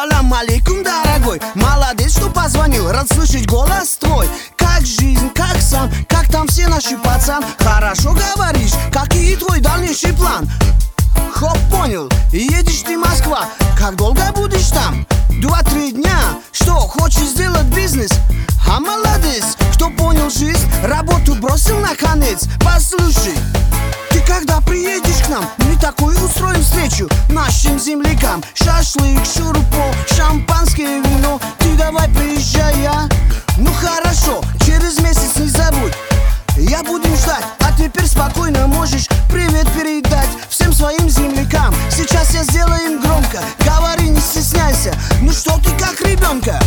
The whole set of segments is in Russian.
Салям алейкум, дорогой. Молодец, что позвонил, рад слышать голос твой. Как жизнь, как сам, как там все наши пацан? Хорошо говоришь, какие твой дальнейший план? Хоп, понял, едешь ты Москва. Как долго будешь там? 2-3 дня. Что, хочешь сделать бизнес? А молодец, кто понял жизнь, работу бросил наконец. Послушай, ты когда приедешь к нам, мы такую устроим встречу нашим землякам. Шашлык, шурпо, шампанское вино. Ты давай приезжай, а? Ну хорошо, через месяц не забудь. Я буду ждать, а теперь спокойно можешь привет передать всем своим землякам. Сейчас я сделаю им громко, говори, не стесняйся. Ну что ты как ребенка?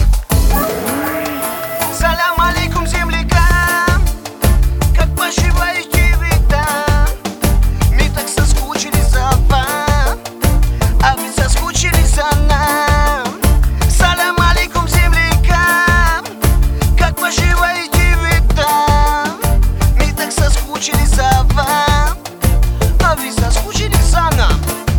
Салям алейкум, землякам. Как поживаете вы там? Мы так соскучились за вам, а вы соскучились за нам. Салям алейкум, землякам. Как поживаете вы там? Мы так соскучились за вам, а вы соскучились за нам.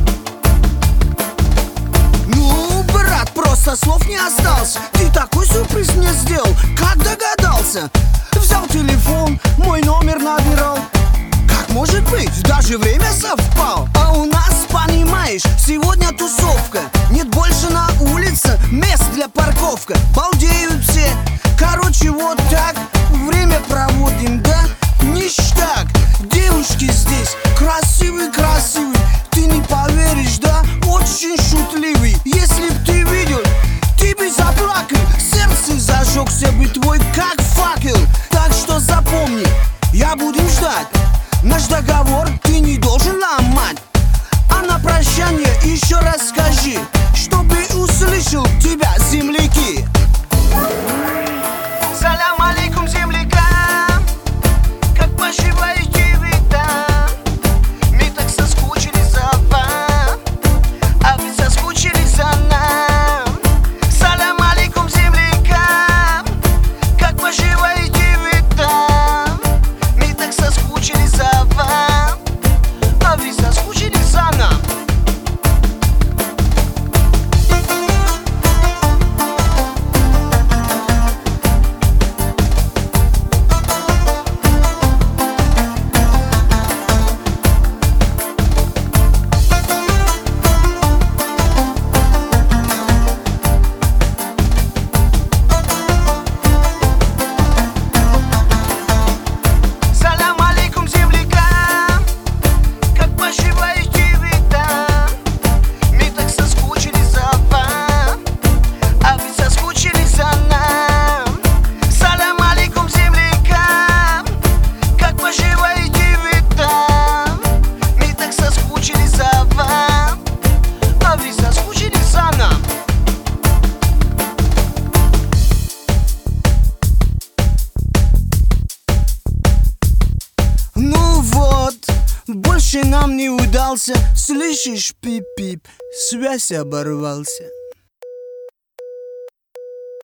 Ну, брат, просто слов не осталось. Ты такой сюрприз мне сделал, как догадался? Взял телефон, мой номер набирал. Как может быть, даже время совпало. А у нас, понимаешь, сегодня тусовка. Нет больше на улице мест для парковка. Балдеют все, короче, вот так время проводим, да? Ништяк, девушки здесь красивый-красивый. Ты не поверишь, да? Очень шутливый. Если б ты видел, ты бы заплакал. Сердце зажегся бы твой, как факел. Так что запомни, я буду ждать. Наш договор ты не должен ломать. А на прощание еще раз скажи, чтобы услышал тебя земляки. Салям алейкум, землякам. Как поживаете вы там? Мы так соскучились за вам, а вы соскучились за нам. Салям алейкум, землякам. Как поживаете вы там? Мы так соскучились за вам, а вы соскучились за нам. Салям алейкум, землякам. Как поживаете вы там? Мы так соскучились за вам, а вы соскучились за нам. Салям алейкум, землякам. Как поживаете вы там? Мы так соскучились за вам, а вы соскучились за нам. Ну вот, больше нам не удался. Слышишь, пип-пип, связь оборвался.